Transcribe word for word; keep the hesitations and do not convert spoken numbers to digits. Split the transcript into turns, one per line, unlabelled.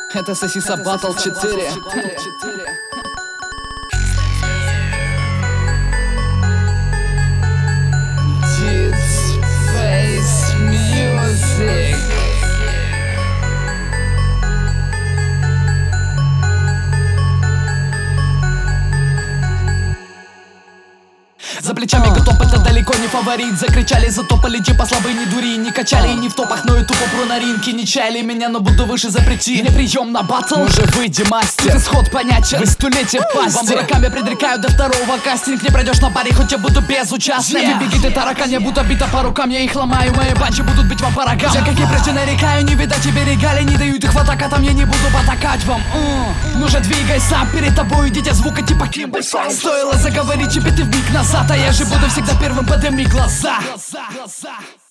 Это Сосиса Батл четыре. Dead Space Music. За плечами готов, это далеко не фаворит. Закричали, затопали, типа слабый, не дури. Не качали и не в топах, но и тупо про на ринке. Не чаяли меня, но буду выше, запрети. Не прием на батл, уже выйди, мастер. Исход понятен, вы столетие пасти. Вам дураками предрекают до второго кастинг. Не пройдешь на паре, хоть я буду безучастным. yeah. Беги ты, таракан, я буду бита по рукам. Я их ломаю, мои банчи будут бить вам по рогам. Я как и прежде нарекаю, не видать тебе регалий. Не дают их в атака, там я не буду потакать вам. uh. Ну же двигай сам, перед тобой идите звука типа Кимбл. Стоило заговорить тебе ты вмиг назад, а я же буду всегда первым, подними глаза. глаза, глаза.